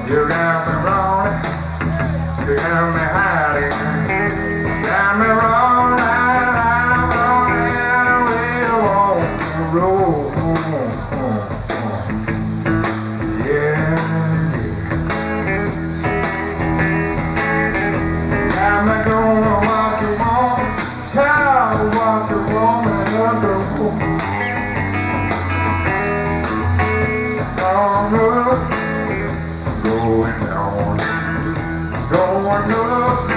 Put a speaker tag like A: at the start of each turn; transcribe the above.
A: You got me rolling, you got me hiding, got me rolling, I'm rolling, we're on the road. Yeah, got me doing what you want, tell what you want me to do. On the road, going down, going up.